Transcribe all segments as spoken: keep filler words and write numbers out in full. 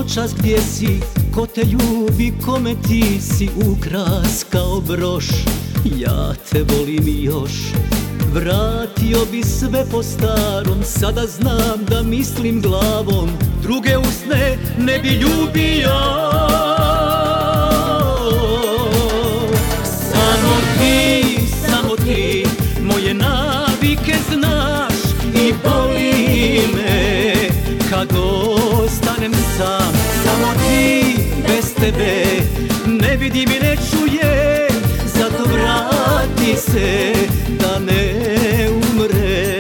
noćas gdje si, ko te ljubi, kome ti si ukras kao broš. Ja te volim još, vratio bi sve po starom, sada znam da mislim glavom, druge usne ne bi ljubio. Samo ti, samo ti, moje navike znaš i boli me kad ostanem sam. Samo ti, bez tebe ne vidim i ne čujem, zato vrati se da ne umrem.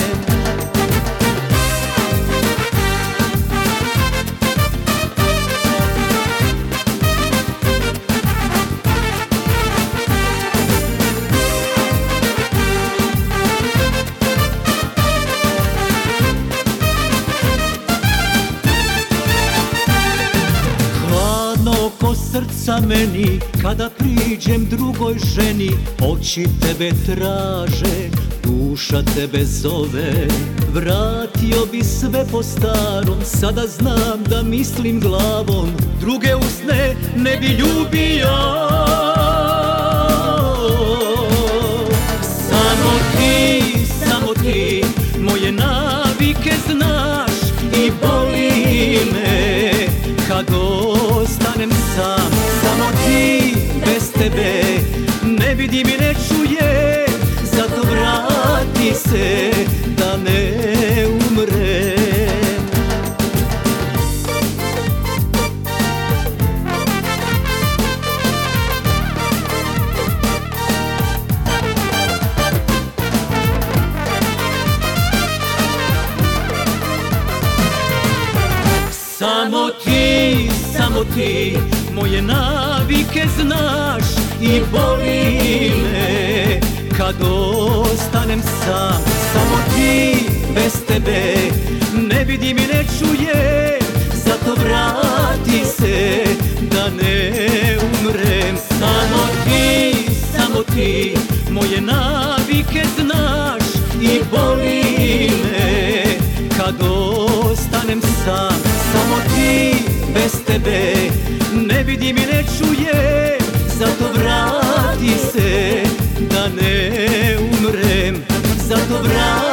Oko srca meni, kada priđem drugoj ženi, oči tebe traže, duša tebe zove. Vratio bi sve po starom, sada znam da mislim glavom, druge usne ne bi ljubio. Samo ti, samo ti, moje navike znaš i boli me kad ostanem sam. Samo ti, bez tebe ne vidim i ne čujem, zato vrati se da ne umrem. Samo ti, samo ti, moje navike znaš i boli me kad ostanem sam. Samo ti, bez tebe ne vidim i ne čujem, zato vrati se da ne umrem. Samo ti, samo ti, moje navike znaš i boli me kad ostanem sam. Samo ti, bez tebe ne vidim i ne čujem, zato vrati se da ne umrem, zato vrati